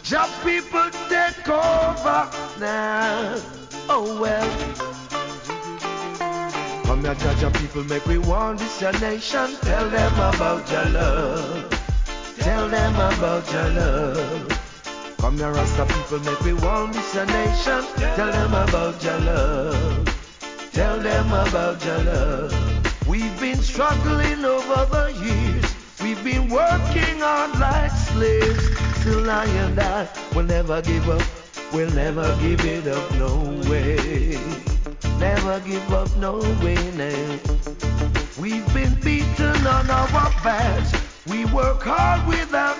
Job people take over now. Oh well. Come here, judge your people, make we want this your nation. Tell them about your love. Tell them about your love. Come here, Rasta people, make we want this your nation. Tell them about your love. Tell them about your love. We've been struggling over the years. We've been working hard like slaves. Still I and I will never give up. We'll never give it up, no way. Never give up, no way, no. We've been beaten on our backs. We work hard without